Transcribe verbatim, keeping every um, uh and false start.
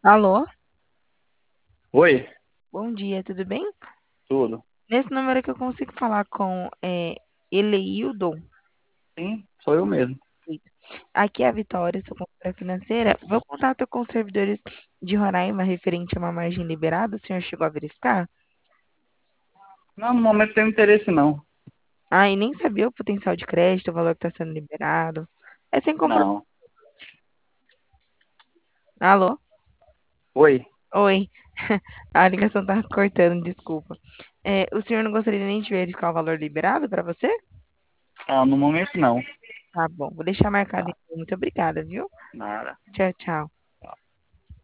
Alô, Oi, bom dia, tudo bem? tudo. Nesse número que eu consigo falar com é, Eleildo. Sim, sou eu mesmo. Aqui é a Vitória, sou consultora financeira. Meu contato com os servidores de Roraima referente a uma margem liberada, o senhor chegou a verificar? Não, no momento tenho interesse não. Ah, e nem sabia o potencial de crédito, o valor que está sendo liberado. É sem compromisso. Não. Alô? Oi. Oi, a ligação tá cortando, desculpa. É, o senhor não gostaria nem de verificar o valor liberado para você? Ah, no momento não. Tá bom, vou deixar marcado Tá, então. Muito obrigada, viu? nada. Tchau, tchau.